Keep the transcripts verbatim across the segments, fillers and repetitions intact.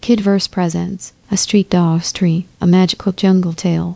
Kidverse presents A Street Dog's Tree, a magical jungle tale.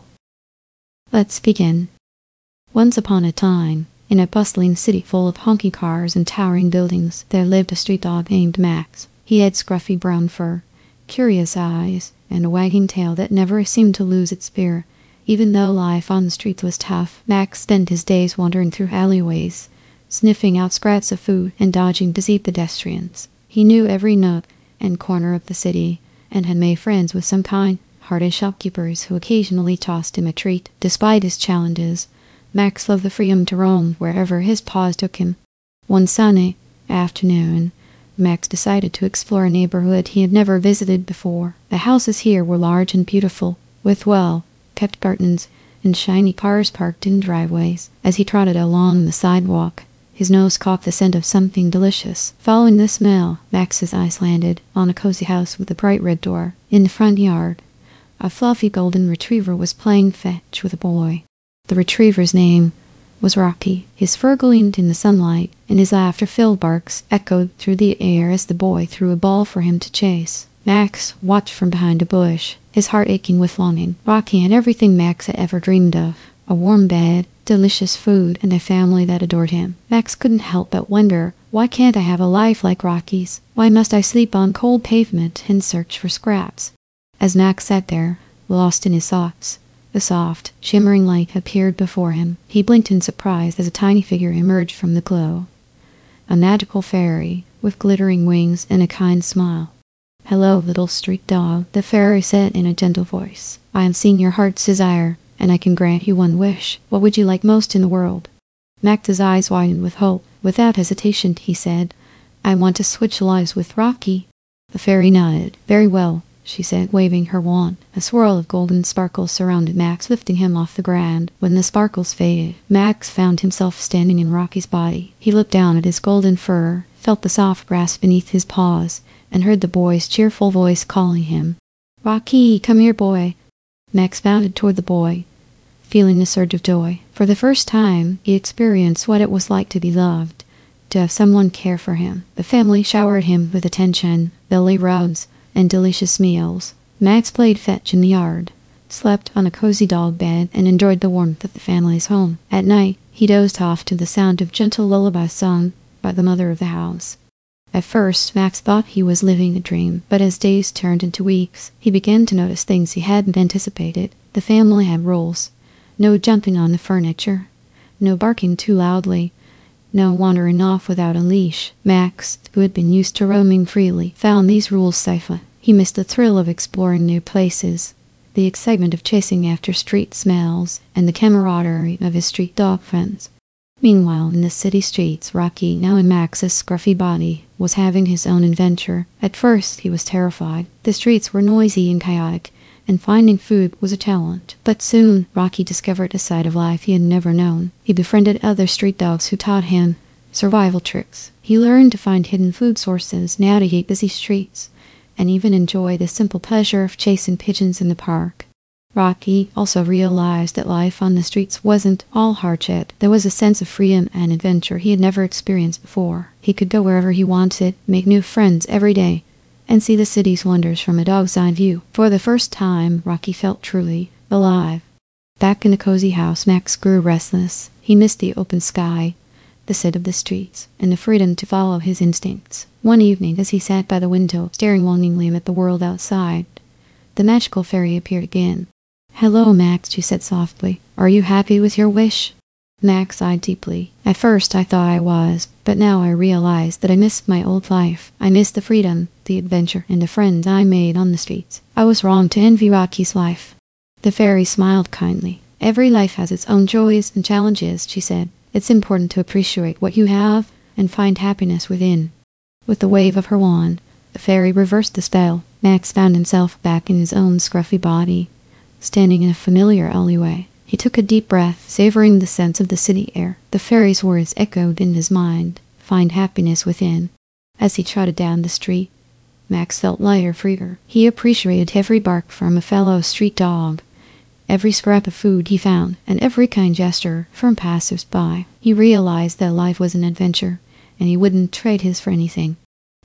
Let's begin. Once upon a time, in a bustling city full of honking cars and towering buildings, there lived a street dog named Max. He had scruffy brown fur, curious eyes, and a wagging tail that never seemed to lose its spirit. Even though life on the streets was tough, Max spent his days wandering through alleyways, sniffing out scraps of food and dodging busy pedestrians. He knew every nook and corner of the city, and had made friends with some kind-hearted shopkeepers who occasionally tossed him a treat. Despite his challenges, Max loved the freedom to roam wherever his paws took him. One sunny afternoon, Max decided to explore a neighborhood he had never visited before. The houses here were large and beautiful, with well-kept gardens and shiny cars parked in driveways. As he trotted along the sidewalk, his nose caught the scent of something delicious. Following the smell, Max's eyes landed on a cozy house with a bright red door. In the front yard, a fluffy golden retriever was playing fetch with a boy. The retriever's name was Rocky. His fur gleamed in the sunlight, and his laughter-filled barks echoed through the air as the boy threw a ball for him to chase. Max watched from behind a bush, his heart aching with longing. Rocky had everything Max had ever dreamed of: a warm bed, delicious food, and a family that adored him. Max couldn't help but wonder, why can't I have a life like Rocky's? Why must I sleep on cold pavement and search for scraps? As Max sat there, lost in his thoughts, a soft, shimmering light appeared before him. He blinked in surprise as a tiny figure emerged from the glow. A magical fairy, with glittering wings and a kind smile. "Hello, little street dog," the fairy said in a gentle voice. "I have seen your heart's desire, and I can grant you one wish. What would you like most in the world?" Max's eyes widened with hope. Without hesitation, he said, "I want to switch lives with Rocky." The fairy nodded. "Very well," she said, waving her wand. A swirl of golden sparkles surrounded Max, lifting him off the ground. When the sparkles faded, Max found himself standing in Rocky's body. He looked down at his golden fur, felt the soft grass beneath his paws, and heard the boy's cheerful voice calling him. "Rocky, come here, boy." Max bounded toward the boy, feeling a surge of joy. For the first time, he experienced what it was like to be loved, to have someone care for him. The family showered him with attention, belly rubs, and delicious meals. Max played fetch in the yard, slept on a cozy dog bed, and enjoyed the warmth of the family's home. At night, he dozed off to the sound of gentle lullabies sung by the mother of the house. At first, Max thought he was living a dream, but as days turned into weeks, he began to notice things he hadn't anticipated. The family had rules. No jumping on the furniture, no barking too loudly, no wandering off without a leash. Max, who had been used to roaming freely, found these rules stifling. He missed the thrill of exploring new places, the excitement of chasing after street smells, and the camaraderie of his street dog friends. Meanwhile, in the city streets, Rocky, now in Max's scruffy body, was having his own adventure. At first, he was terrified. The streets were noisy and chaotic, and finding food was a challenge. But soon, Rocky discovered a side of life he had never known. He befriended other street dogs who taught him survival tricks. He learned to find hidden food sources, navigate busy streets, and even enjoy the simple pleasure of chasing pigeons in the park. Rocky also realized that life on the streets wasn't all hardship. There was a sense of freedom and adventure he had never experienced before. He could go wherever he wanted, make new friends every day, and see the city's wonders from a dog's eye view. For the first time, Rocky felt truly alive. Back in the cozy house, Max grew restless. He missed the open sky, the scent of the streets, and the freedom to follow his instincts. One evening, as he sat by the window, staring longingly at the world outside, the magical fairy appeared again. "Hello, Max," she said softly. "Are you happy with your wish?" Max sighed deeply. "At first I thought I was, but now I realize that I missed my old life. I missed the freedom, the adventure, and the friends I made on the streets. I was wrong to envy Rocky's life." The fairy smiled kindly. "Every life has its own joys and challenges," she said. "It's important to appreciate what you have and find happiness within." With the wave of her wand, the fairy reversed the spell. Max found himself back in his own scruffy body, standing in a familiar alleyway. He took a deep breath, savoring the scents of the city air. The fairy's words echoed in his mind, "Find happiness within." As he trotted down the street, Max felt lighter, freer. He appreciated every bark from a fellow street dog, every scrap of food he found, and every kind gesture from passers-by. He realized that life was an adventure, and he wouldn't trade his for anything.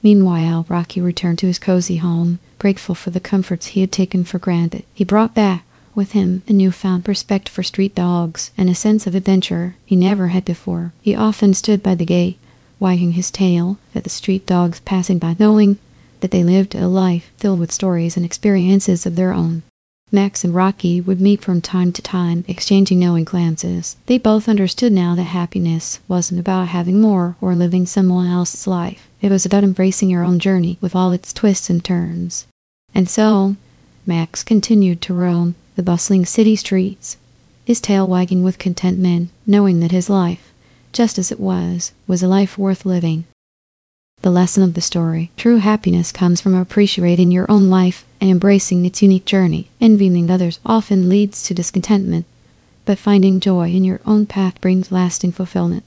Meanwhile, Rocky returned to his cozy home, grateful for the comforts he had taken for granted. He brought back with him a newfound respect for street dogs and a sense of adventure he never had before. He often stood by the gate, wagging his tail at the street dogs passing by, knowing that they lived a life filled with stories and experiences of their own. Max and Rocky would meet from time to time, exchanging knowing glances. They both understood now that happiness wasn't about having more or living someone else's life. It was about embracing your own journey with all its twists and turns. And so, Max continued to roam the bustling city streets, his tail wagging with contentment, knowing that his life, just as it was, was a life worth living. The lesson of the story: true happiness comes from appreciating your own life and embracing its unique journey. Envying others often leads to discontentment, but finding joy in your own path brings lasting fulfillment.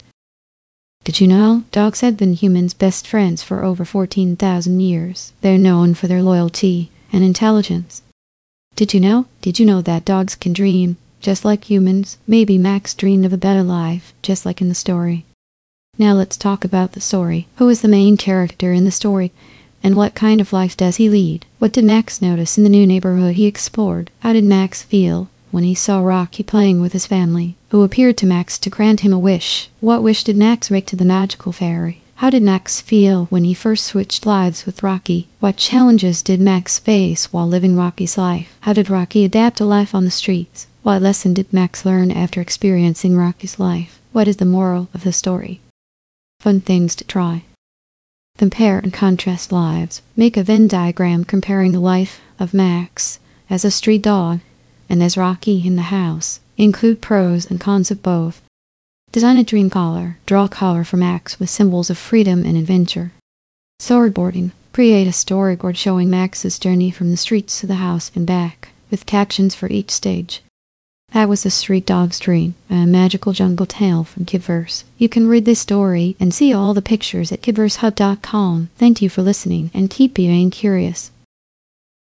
Did you know dogs have been humans' best friends for over fourteen thousand years? They're known for their loyalty and intelligence. Did you know? Did you know that dogs can dream, just like humans? Maybe Max dreamed of a better life, just like in the story. Now let's talk about the story. Who is the main character in the story, and what kind of life does he lead? What did Max notice in the new neighborhood he explored? How did Max feel when he saw Rocky playing with his family, who appeared to Max to grant him a wish? What wish did Max make to the magical fairy? How did Max feel when he first switched lives with Rocky? What challenges did Max face while living Rocky's life? How did Rocky adapt to life on the streets? What lesson did Max learn after experiencing Rocky's life? What is the moral of the story? Fun things to try. Compare and contrast lives. Make a Venn diagram comparing the life of Max as a street dog and as Rocky in the house. Include pros and cons of both. Design a dream collar. Draw a collar for Max with symbols of freedom and adventure. Storyboarding. Create a storyboard showing Max's journey from the streets to the house and back, with captions for each stage. That was The Street Dog's Dream, a magical jungle tale from Kidverse. You can read this story and see all the pictures at kidverse hub dot com. Thank you for listening, and keep being curious.